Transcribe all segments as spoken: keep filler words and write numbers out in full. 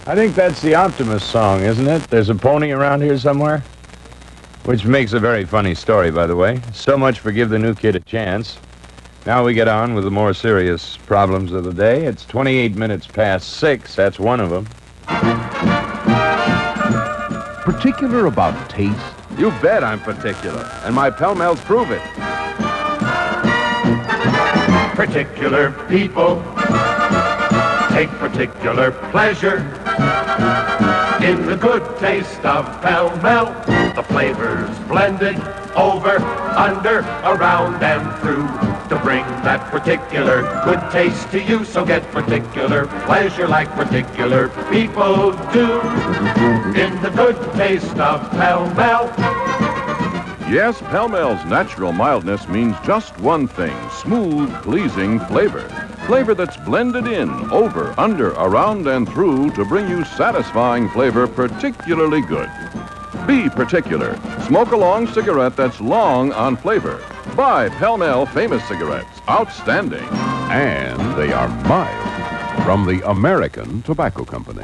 I think that's the Optimus song, isn't it? There's a pony around here somewhere. Which makes a very funny story, by the way. So much for Give the New Kid a Chance. Now we get on with the more serious problems of the day. It's twenty-eight minutes past six. That's one of them. Particular about taste? You bet I'm particular, and my Pell-Mells prove it. Particular people take particular pleasure in the good taste of Pell-Mell. The flavors blended over, under, around, and through to bring that particular good taste to you. So get particular pleasure like particular people do in the good taste of Pell-Mell. Yes, Pell-Mell's natural mildness means just one thing: smooth, pleasing flavor. Flavor that's blended in, over, under, around, and through to bring you satisfying flavor particularly good. Be particular. Smoke a long cigarette that's long on flavor. Buy Pell-Mell Famous Cigarettes. Outstanding. And they are mild. From the American Tobacco Company.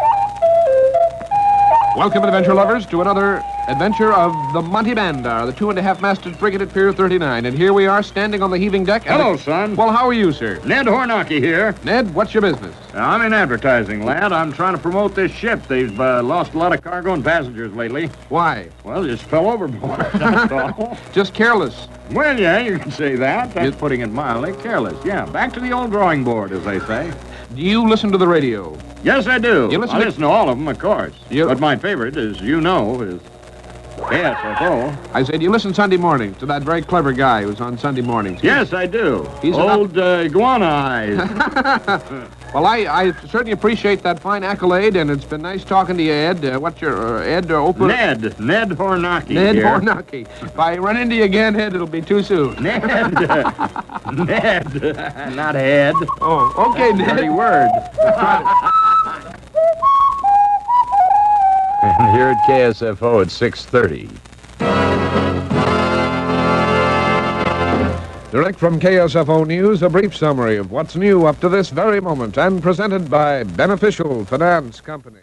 Welcome, adventure lovers, to another adventure of the Monty Bandar, the two and a half masted frigate at Pier thirty-nine. And here we are, standing on the heaving deck. Hello, the... son. Well, how are you, sir? Ned Hornacki here. Ned, what's your business? I'm in advertising, lad. I'm trying to promote this ship. They've uh, lost a lot of cargo and passengers lately. Why? Well, just fell overboard, that's all. Just careless. Well, yeah, you can say that. That's putting it mildly. Careless, yeah. Back to the old drawing board, as they say. Do you listen to the radio? Yes, I do. You listen I to- listen to all of them, of course. You- But my favorite, as you know, is K S F O. I said you listen Sunday morning to that very clever guy who's on Sunday mornings. Yes, I do. He's old uh, iguana eyes. Well, I, I certainly appreciate that fine accolade, and it's been nice talking to you, Ed. Uh, what's your, uh, Ed, uh, Oprah? Ned. Ned Hornacki Ned here. Hornacki. If I run into you again, Ed, it'll be too soon. Ned. Ned. Not head. Oh, okay, Ned. Dirty word. And here at K S F O at six thirty. Direct from K S F O News, a brief summary of what's new up to this very moment, and presented by Beneficial Finance Company.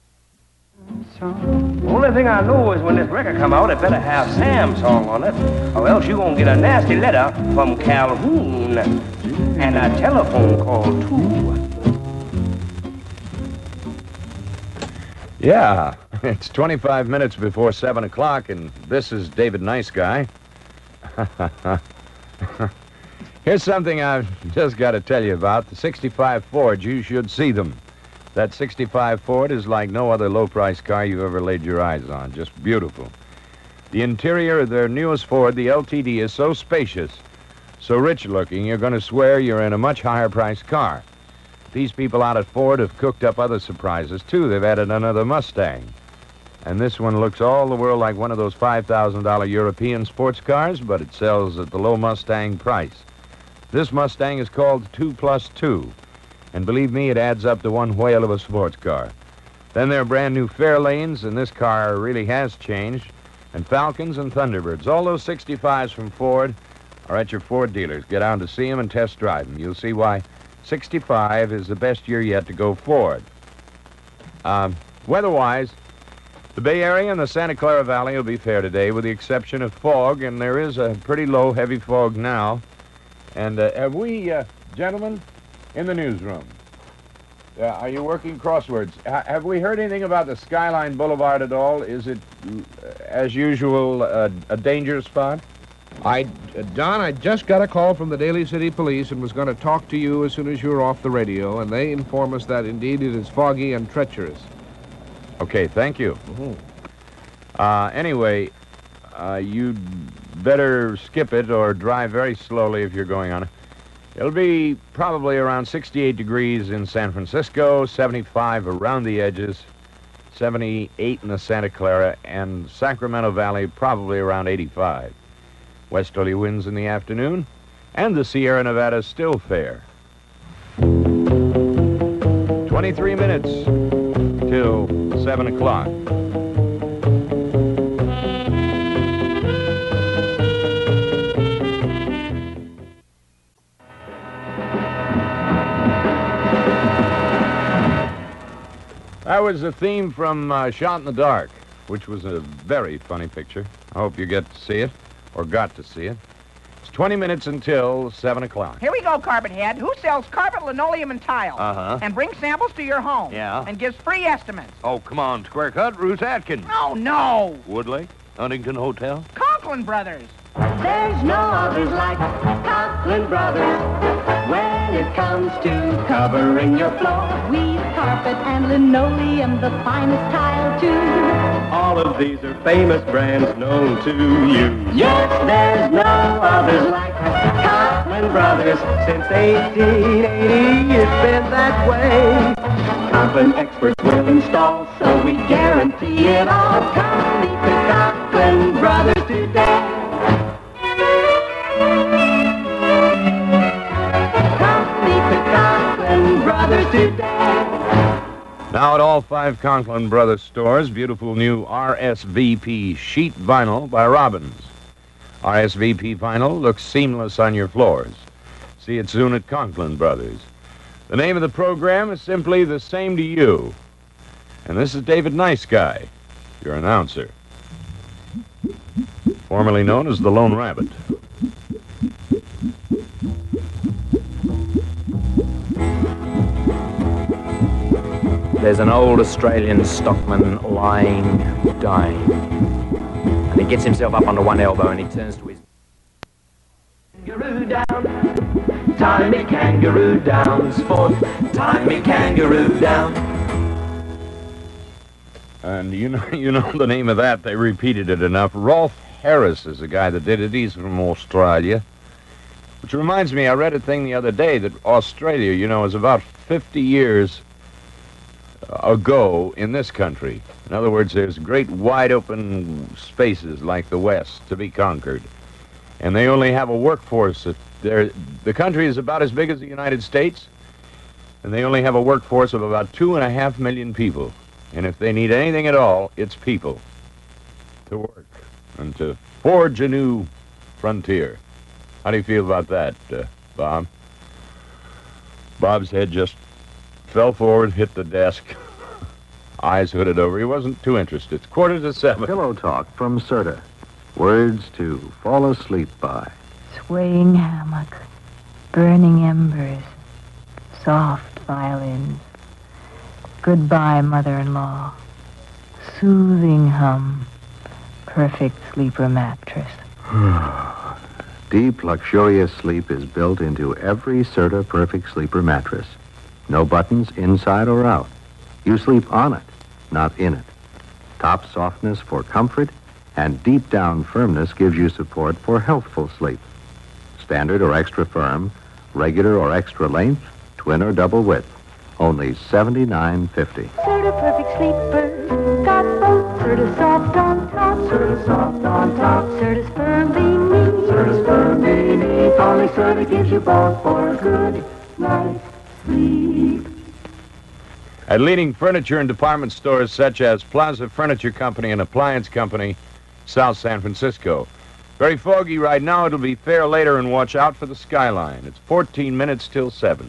Only thing I know is when this record come out, it better have Sam's song on it, or else you're gonna get a nasty letter from Calhoun and a telephone call too. Yeah, it's twenty-five minutes before seven o'clock, and this is David Nice Guy. Here's something I've just got to tell you about. The sixty-five Ford, you should see them. That sixty-five Ford is like no other low-price car you've ever laid your eyes on. Just beautiful. The interior of their newest Ford, the L T D, is so spacious, so rich-looking, you're going to swear you're in a much higher-priced car. These people out at Ford have cooked up other surprises, too. They've added another Mustang. And this one looks all the world like one of those five thousand dollar European sports cars, but it sells at the low Mustang price. This Mustang is called two plus two, and believe me, it adds up to one whale of a sports car. Then there are brand new Fairlanes, and this car really has changed, and Falcons and Thunderbirds. All those sixty-fives from Ford are at your Ford dealers. Get out to see them and test drive them. You'll see why sixty-five is the best year yet to go Ford. Um, weather-wise, the Bay Area and the Santa Clara Valley will be fair today, with the exception of fog, and there is a pretty low, heavy fog now. And uh, have we, uh, gentlemen, in the newsroom, uh, are you working crosswords? H- have we heard anything about the Skyline Boulevard at all? Is it, uh, as usual, uh, a danger spot? I, uh, Don, I just got a call from the Daly City Police and was going to talk to you as soon as you were off the radio, and they inform us that indeed it is foggy and treacherous. Okay, thank you. Mhm. Uh, anyway, uh, you'd better skip it or drive very slowly if you're going on it. It'll be probably around sixty-eight degrees in San Francisco, seventy-five around the edges, seventy-eight in the Santa Clara, and Sacramento Valley probably around eighty-five. Westerly winds in the afternoon, and the Sierra Nevada still fair. twenty-three minutes till seven o'clock. That was the theme from uh, Shot in the Dark, which was a very funny picture. I hope you get to see it, or got to see it. It's twenty minutes until seven o'clock. Here we go, Carpet Head. Who sells carpet, linoleum, and tile? Uh-huh. And brings samples to your home. Yeah. And gives free estimates. Oh, come on, Square Cut. Ruth Atkins. Oh, no. Woodlake, Huntington Hotel. Conklin Brothers. There's no others like Conklin Brothers. When it comes to covering your floor, weave, carpet, and linoleum, the finest tile, too. All of these are famous brands known to you. Yes, there's no others like Conklin Brothers. Since eighteen eighty, it's been that way. Conklin experts will install, So we guarantee it all. Come meet the Conklin Brothers today. Come meet the Conklin Brothers today. Now at all five Conklin Brothers stores, beautiful new R S V P sheet vinyl by Robbins. R S V P vinyl looks seamless on your floors. See it soon at Conklin Brothers. The name of the program is simply The Same to You. And this is David Nice Guy, your announcer. Formerly known as the Lone Rabbit. There's an old Australian stockman lying, dying. And he gets himself up onto one elbow and he turns to his... kangaroo down. Tie me kangaroo down. Sport, tie me kangaroo down. And you know, you know the name of that. They repeated it enough. Rolf Harris is the guy that did it. He's from Australia. Which reminds me, I read a thing the other day that Australia, you know, is about fifty years ago in this country. In other words, there's great wide open spaces like the West to be conquered. And they only have a workforce. That they're, the country is about as big as the United States, and they only have a workforce of about two and a half million people. And if they need anything at all, it's people to work and to forge a new frontier. How do you feel about that, uh, Bob? Bob's head just fell forward, hit the desk, eyes hooded over. He wasn't too interested. It's quarter to seven. Pillow talk from Serta. Words to fall asleep by. Swaying hammock, burning embers, soft violins. Goodbye, mother-in-law. Soothing hum, perfect sleeper mattress. Deep, luxurious sleep is built into every Serta Perfect Sleeper mattress. No buttons inside or out. You sleep on it, not in it. Top softness for comfort, and deep down firmness gives you support for healthful sleep. Standard or extra firm, regular or extra length, twin or double width. Only seventy-nine fifty. Serta Perfect Sleeper, got both. Serta soft on top, Serta soft on top. Serta's firm beneath, Serta's firm beneath. Only Serta gives you both for a good night's sleep. At leading furniture and department stores such as Plaza Furniture Company and Appliance Company, South San Francisco. Very foggy right now. It'll be fair later, and watch out for the skyline. It's fourteen minutes till seven.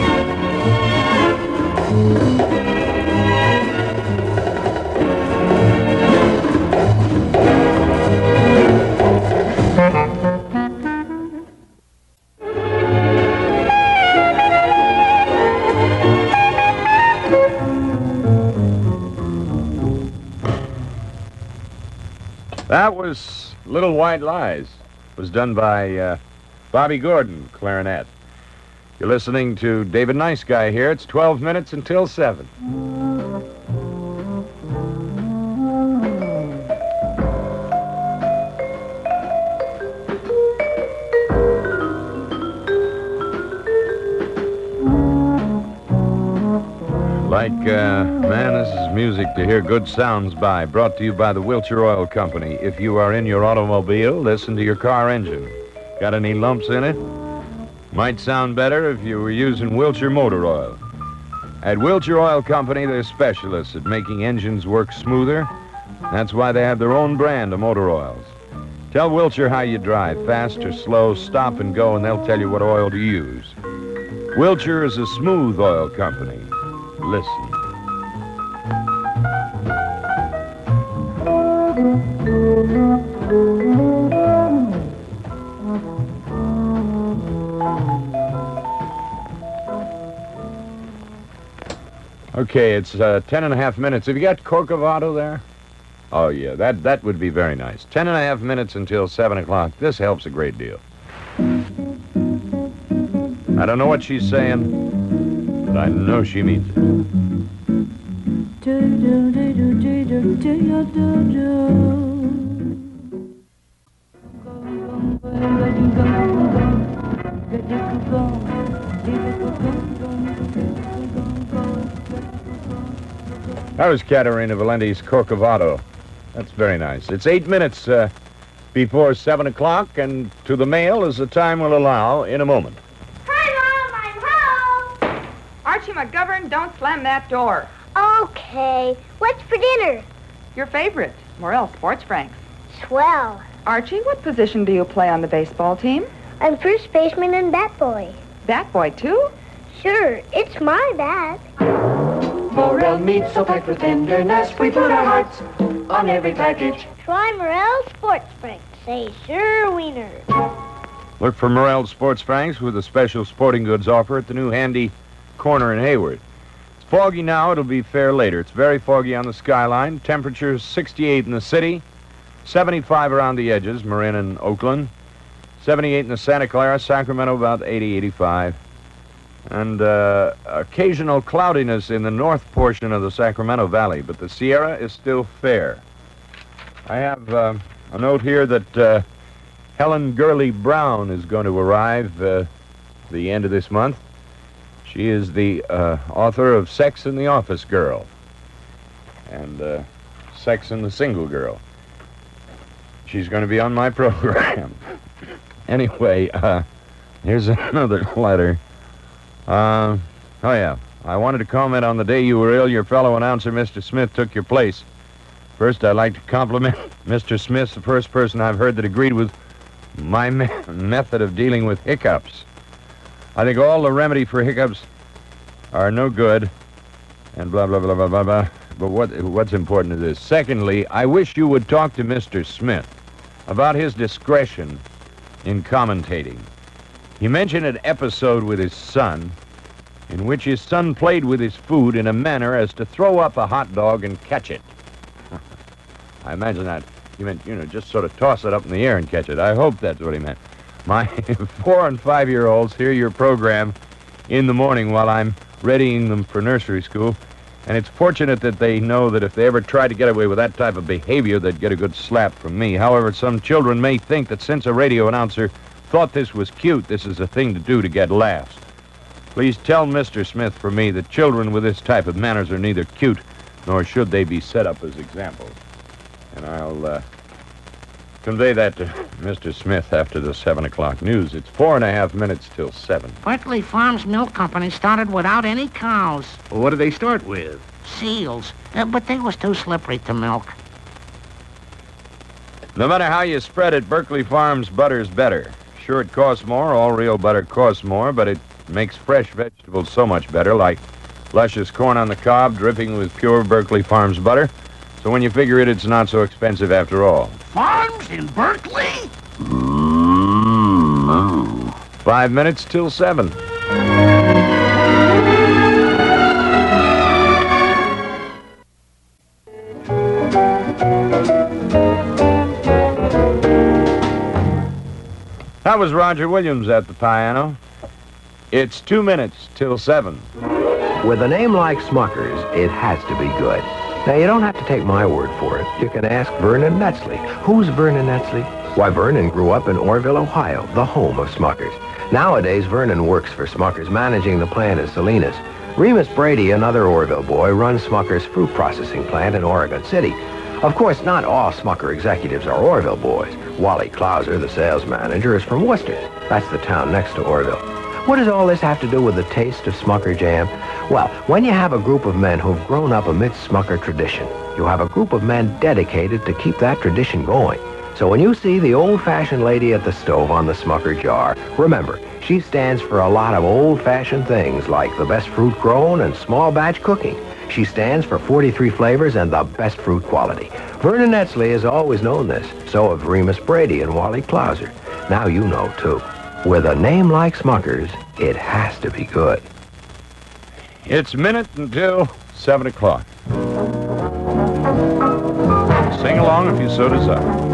That was Little White Lies. It was done by uh, Bobby Gordon, clarinet. You're listening to David Nice Guy here. It's twelve minutes until seven. Like, uh, man, this is music to hear good sounds by. Brought to you by the Wilshire Oil Company. If you are in your automobile, listen to your car engine. Got any lumps in it? Might sound better if you were using Wilshire motor oil. At Wilshire Oil Company, they're specialists at making engines work smoother. That's why they have their own brand of motor oils. Tell Wilshire how you drive, fast or slow, stop and go, and they'll tell you what oil to use. Wilshire is a smooth oil company. Listen. Okay, it's uh, ten and a half minutes. Have you got Corcovado there? Oh, yeah, that, that would be very nice. Ten and a half minutes until seven o'clock. This helps a great deal. I don't know what she's saying, but I know she means it. That was Caterina Valenti's Corcovado. That's very nice. It's eight minutes uh, before seven o'clock, and to the mail as the time will allow in a moment. Hi, Mom, I'm home. Archie McGovern, don't slam that door. Okay. What's for dinner? Your favorite, Morel Sports Franks. Swell. Archie, what position do you play on the baseball team? I'm first baseman and bat boy. Bat boy, too? Sure, it's my bat. Morel meat so packed with tenderness, we put our hearts on every package. Try Morel Sports Franks. Say sure wiener. Look for Morel Sports Franks with a special sporting goods offer at the new Handy Corner in Hayward. It's foggy now. It'll be fair later. It's very foggy on the skyline. Temperatures sixty-eight in the city, seventy-five around the edges, Marin and Oakland, seventy-eight in the Santa Clara, Sacramento about eighty, eighty-five. And uh, occasional cloudiness in the north portion of the Sacramento Valley, but the Sierra is still fair. I have uh, a note here that uh, Helen Gurley Brown is going to arrive uh, the end of this month. She is the uh, author of Sex and the Office Girl and uh, Sex and the Single Girl. She's going to be on my program. Anyway, uh, here's another letter. Uh, oh, yeah. I wanted to comment on the day you were ill. Your fellow announcer, Mister Smith, took your place. First, I'd like to compliment Mister Smith, the first person I've heard that agreed with my me- method of dealing with hiccups. I think all the remedy for hiccups are no good, and blah, blah, blah, blah, blah, blah. But what, what's important is this. Secondly, I wish you would talk to Mister Smith about his discretion in commentating. He mentioned an episode with his son in which his son played with his food in a manner as to throw up a hot dog and catch it. I imagine that he meant, you know, just sort of toss it up in the air and catch it. I hope that's what he meant. My four and five-year-olds hear your program in the morning while I'm readying them for nursery school, and it's fortunate that they know that if they ever tried to get away with that type of behavior, they'd get a good slap from me. However, some children may think that since a radio announcer thought this was cute, this is a thing to do to get laughs. Please tell Mister Smith for me that children with this type of manners are neither cute nor should they be set up as examples. And I'll uh, convey that to Mister Smith after the seven o'clock news. It's four and a half minutes till seven. Berkeley Farms Milk Company started without any cows. Well, what did they start with? Seals. Uh, but they was too slippery to milk. No matter how you spread it, Berkeley Farms butter's better. Sure, it costs more. All real butter costs more, but it makes fresh vegetables so much better, like luscious corn on the cob dripping with pure Berkeley Farms butter. So when you figure it, it's not so expensive after all. Farms in Berkeley? Mm-hmm. Five minutes till seven. That was Roger Williams at the piano. It's two minutes till seven. With a name like Smucker's, it has to be good. Now, you don't have to take my word for it. You can ask Vernon Netzley. Who's Vernon Netzley? Why, Vernon grew up in Orville, Ohio, the home of Smucker's. Nowadays, Vernon works for Smucker's, managing the plant at Salinas. Remus Brady, another Orville boy, runs Smucker's fruit processing plant in Oregon City. Of course, not all Smucker executives are Orville boys. Wally Klauser, the sales manager, is from Worcester. That's the town next to Orville. What does all this have to do with the taste of Smucker jam? Well, when you have a group of men who've grown up amidst Smucker tradition, you have a group of men dedicated to keep that tradition going. So when you see the old-fashioned lady at the stove on the Smucker jar, remember, she stands for a lot of old-fashioned things like the best fruit grown and small batch cooking. She stands for forty-three flavors and the best fruit quality. Vernon Etzley has always known this. So have Remus Brady and Wally Clouser. Now you know, too. With a name like Smucker's, it has to be good. It's a minute until seven o'clock. Sing along if you so desire.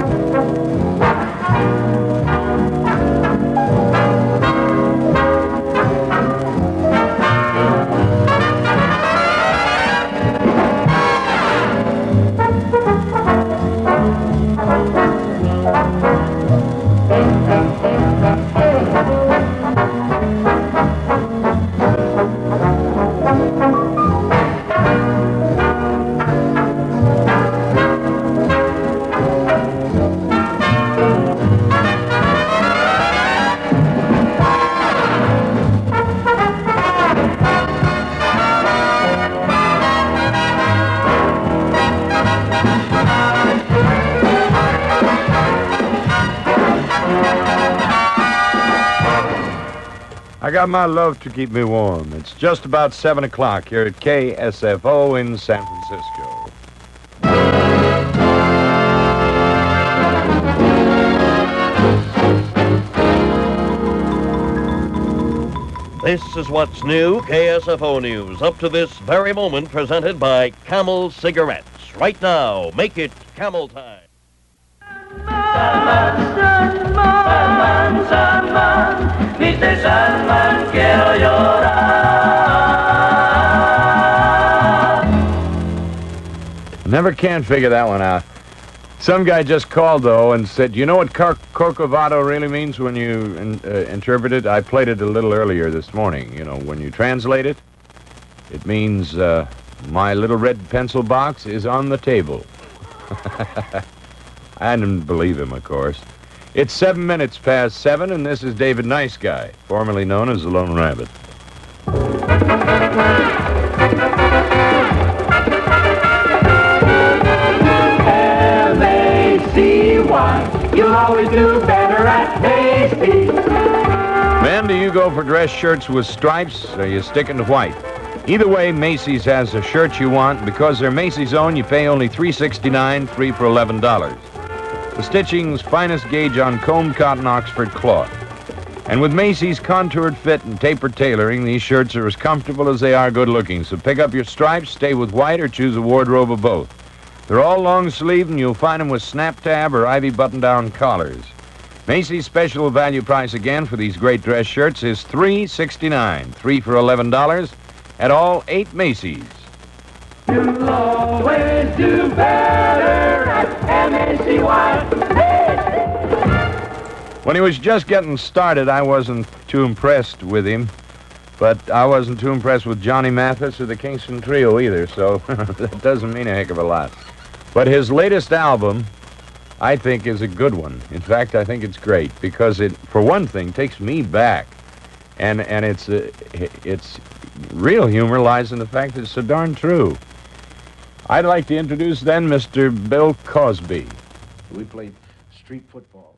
I got my love to keep me warm. It's just about seven o'clock here at K S F O in San Francisco. This is what's new, K S F O News, up to this very moment, presented by Camel Cigarettes. Right now, make it Camel time. Salman, Salman, mister Salman, quiero llorar. Never can figure that one out. Some guy just called, though, and said, you know what cor- Corcovado really means when you in, uh, interpret it? I played it a little earlier this morning. You know, when you translate it, it means uh, my little red pencil box is on the table. I didn't believe him, of course. It's seven minutes past seven, and this is David Nice Guy, formerly known as the Lone Rabbit. M A C Y, you'll always do better at Macy's. Men, do you go for dress shirts with stripes, or are you sticking to white? Either way, Macy's has the shirt you want. Because they're Macy's own, you pay only three sixty-nine, three for eleven dollars. The stitching's finest gauge on combed cotton Oxford cloth. And with Macy's contoured fit and tapered tailoring, these shirts are as comfortable as they are good-looking. So pick up your stripes, stay with white, or choose a wardrobe of both. They're all long-sleeved, and you'll find them with snap-tab or ivy button-down collars. Macy's special value price again for these great dress shirts is three sixty-nine, three for eleven dollars, at all eight Macy's. You'll always do better at M A C Y. When he was just getting started, I wasn't too impressed with him, but I wasn't too impressed with Johnny Mathis or the Kingston Trio either, so that doesn't mean a heck of a lot. But his latest album, I think, is a good one. In fact, I think it's great because it, for one thing, takes me back, and and it's uh, it's real humor lies in the fact that it's so darn true. I'd like to introduce then Mister Bill Cosby. We played street football.